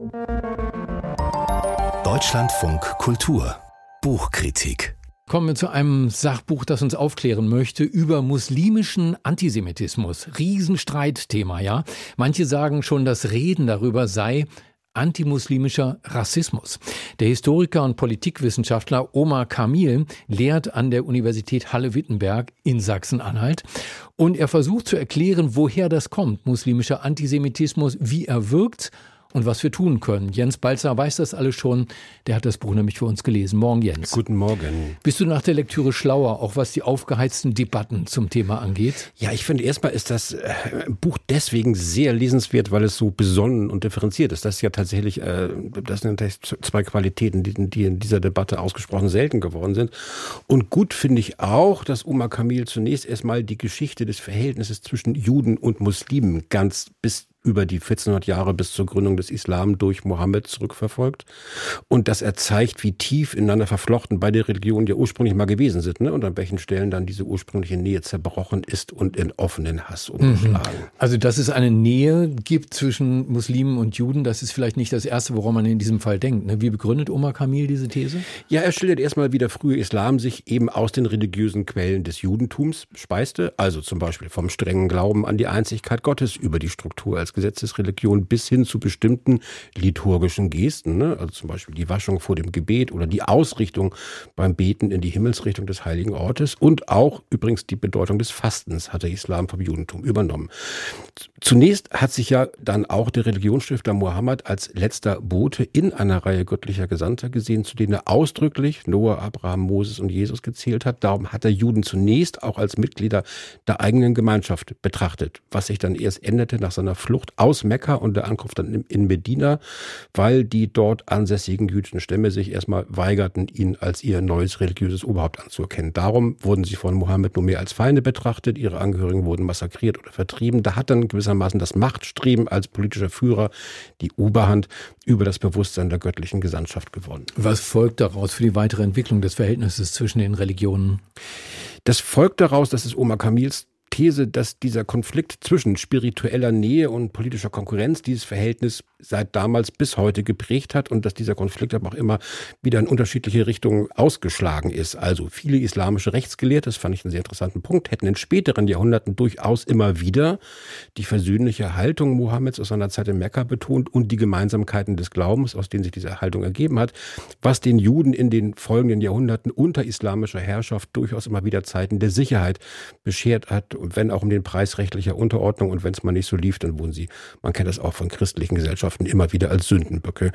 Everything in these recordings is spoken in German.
Deutschlandfunk Kultur Buchkritik. Kommen wir zu einem Sachbuch, das uns aufklären möchte über muslimischen Antisemitismus. Riesenstreitthema, ja. Manche sagen schon, das Reden darüber sei antimuslimischer Rassismus. Der Historiker und Politikwissenschaftler Omar Kamil lehrt an der Universität Halle-Wittenberg in Sachsen-Anhalt. Und er versucht zu erklären, woher das kommt, muslimischer Antisemitismus, wie er wirkt und was wir tun können. Jens Balzer weiß das alles schon. Der hat das Buch nämlich für uns gelesen. Morgen, Jens. Guten Morgen. Bist du nach der Lektüre schlauer, auch was die aufgeheizten Debatten zum Thema angeht? Ja, ich finde, erstmal ist das Buch deswegen sehr lesenswert, weil es so besonnen und differenziert ist. Das ist ja tatsächlich, das sind zwei Qualitäten, die in dieser Debatte ausgesprochen selten geworden sind. Und gut finde ich auch, dass Omar Kamil zunächst erstmal die Geschichte des Verhältnisses zwischen Juden und Muslimen ganz bis über die 1400 Jahre bis zur Gründung des Islam durch Mohammed zurückverfolgt. Und dass er zeigt, wie tief ineinander verflochten beide Religionen ja ursprünglich mal gewesen sind, ne? Und an welchen Stellen dann diese ursprüngliche Nähe zerbrochen ist und in offenen Hass umgeschlagen. Also, dass es eine Nähe gibt zwischen Muslimen und Juden, das ist vielleicht nicht das Erste, woran man in diesem Fall denkt. Ne? Wie begründet Omar Kamil diese These? Ja, er schildert erstmal, wie der frühe Islam sich eben aus den religiösen Quellen des Judentums speiste. Also zum Beispiel vom strengen Glauben an die Einzigkeit Gottes über die Struktur als Gesetzesreligion bis hin zu bestimmten liturgischen Gesten, ne? Also zum Beispiel die Waschung vor dem Gebet oder die Ausrichtung beim Beten in die Himmelsrichtung des heiligen Ortes und auch übrigens die Bedeutung des Fastens hat der Islam vom Judentum übernommen. Zunächst hat sich ja dann auch der Religionsstifter Mohammed als letzter Bote in einer Reihe göttlicher Gesandter gesehen, zu denen er ausdrücklich Noah, Abraham, Moses und Jesus gezählt hat. Darum hat er Juden zunächst auch als Mitglieder der eigenen Gemeinschaft betrachtet, was sich dann erst änderte nach seiner Flucht aus Mekka und der Ankunft dann in Medina, weil die dort ansässigen jüdischen Stämme sich erstmal weigerten, ihn als ihr neues religiöses Oberhaupt anzuerkennen. Darum wurden sie von Mohammed nur mehr als Feinde betrachtet, ihre Angehörigen wurden massakriert oder vertrieben. Da hat dann gewissermaßen das Machtstreben als politischer Führer die Oberhand über das Bewusstsein der göttlichen Gesandtschaft gewonnen. Was folgt daraus für die weitere Entwicklung des Verhältnisses zwischen den Religionen? Das folgt daraus, dass es Omar Kamils These, dass dieser Konflikt zwischen spiritueller Nähe und politischer Konkurrenz dieses Verhältnis seit damals bis heute geprägt hat und dass dieser Konflikt aber auch immer wieder in unterschiedliche Richtungen ausgeschlagen ist. Also viele islamische Rechtsgelehrte, das fand ich einen sehr interessanten Punkt, hätten in späteren Jahrhunderten durchaus immer wieder die versöhnliche Haltung Mohammeds aus seiner Zeit in Mekka betont und die Gemeinsamkeiten des Glaubens, aus denen sich diese Haltung ergeben hat, was den Juden in den folgenden Jahrhunderten unter islamischer Herrschaft durchaus immer wieder Zeiten der Sicherheit beschert hat, und wenn auch um den Preis rechtlicher Unterordnung, und wenn es mal nicht so lief, dann wurden sie, man kennt das auch von christlichen Gesellschaften, immer wieder als Sündenböcke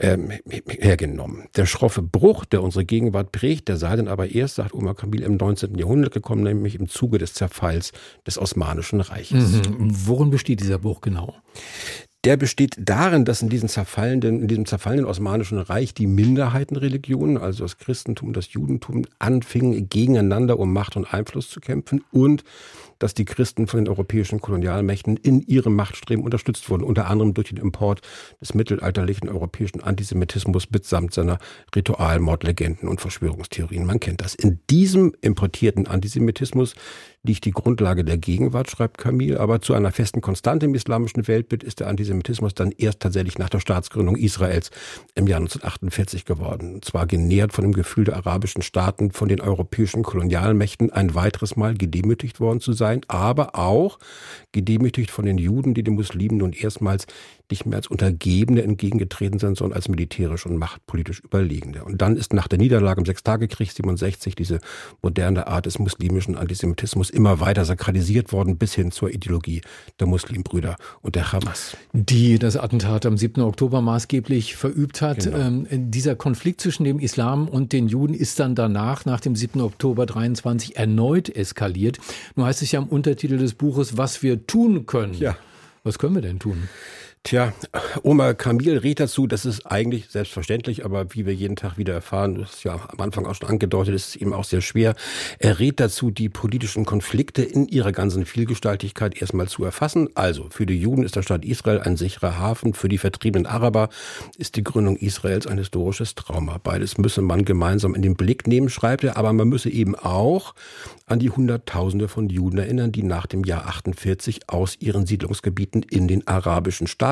hergenommen. Der schroffe Bruch, der unsere Gegenwart prägt, der sei dann aber erst, sagt Omar Kamil, im 19. Jahrhundert gekommen, nämlich im Zuge des Zerfalls des Osmanischen Reiches. Worin besteht dieser Bruch genau? Der besteht darin, dass in diesem zerfallenden Osmanischen Reich die Minderheitenreligionen, also das Christentum und das Judentum, anfingen gegeneinander um Macht und Einfluss zu kämpfen und dass die Christen von den europäischen Kolonialmächten in ihrem Machtstreben unterstützt wurden, unter anderem durch den Import des mittelalterlichen europäischen Antisemitismus mitsamt seiner Ritualmordlegenden und Verschwörungstheorien. Man kennt das. In diesem importierten Antisemitismus liegt die Grundlage der Gegenwart, schreibt Kamil, aber zu einer festen Konstante im islamischen Weltbild ist der Antisemitismus dann erst tatsächlich nach der Staatsgründung Israels im Jahr 1948 geworden. Und zwar genährt von dem Gefühl der arabischen Staaten, von den europäischen Kolonialmächten ein weiteres Mal gedemütigt worden zu sein, aber auch gedemütigt von den Juden, die den Muslimen nun erstmals nicht mehr als Untergebene entgegengetreten sind, sondern als militärisch und machtpolitisch Überlegene. Und dann ist nach der Niederlage im Sechstagekrieg 67 diese moderne Art des muslimischen Antisemitismus immer weiter sakralisiert worden, bis hin zur Ideologie der Muslimbrüder und der Hamas. Die das Attentat am 7. Oktober maßgeblich verübt hat. Genau. Dieser Konflikt zwischen dem Islam und den Juden ist dann danach, nach dem 7. Oktober 23, erneut eskaliert. Nur heißt es ja im Untertitel des Buches, was wir tun können. Ja. Was können wir denn tun? Tja, Omar Kamil rät dazu, das ist eigentlich selbstverständlich, aber wie wir jeden Tag wieder erfahren, das ist ja am Anfang auch schon angedeutet, ist es eben auch sehr schwer. Er rät dazu, die politischen Konflikte in ihrer ganzen Vielgestaltigkeit erstmal zu erfassen. Also für die Juden ist der Staat Israel ein sicherer Hafen, für die vertriebenen Araber ist die Gründung Israels ein historisches Trauma. Beides müsse man gemeinsam in den Blick nehmen, schreibt er, aber man müsse eben auch an die Hunderttausende von Juden erinnern, die nach dem Jahr 48 aus ihren Siedlungsgebieten in den arabischen Staaten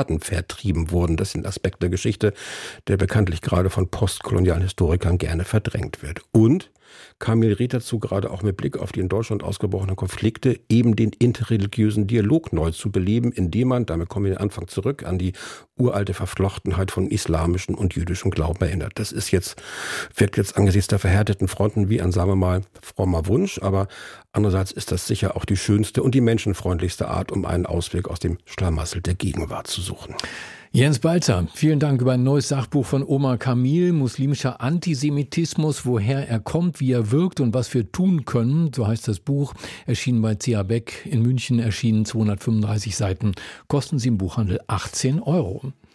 Staaten vertrieben wurden. Das ist ein Aspekt der Geschichte, der bekanntlich gerade von postkolonialen Historikern gerne verdrängt wird. Und Kamil rät dazu, gerade auch mit Blick auf die in Deutschland ausgebrochenen Konflikte, eben den interreligiösen Dialog neu zu beleben, indem man, damit kommen wir den Anfang zurück, an die uralte Verflochtenheit von islamischem und jüdischem Glauben erinnert. Das ist wirkt jetzt angesichts der verhärteten Fronten wie ein, sagen wir mal, frommer Wunsch, aber andererseits ist das sicher auch die schönste und die menschenfreundlichste Art, um einen Ausweg aus dem Schlamassel der Gegenwart zu suchen. Jens Balzer, vielen Dank über ein neues Sachbuch von Omar Kamil, muslimischer Antisemitismus, woher er kommt, wie er wirkt und was wir tun können. So heißt das Buch, erschienen bei C.A. Beck in München, erschienen 235 Seiten, kosten sie im Buchhandel 18 €.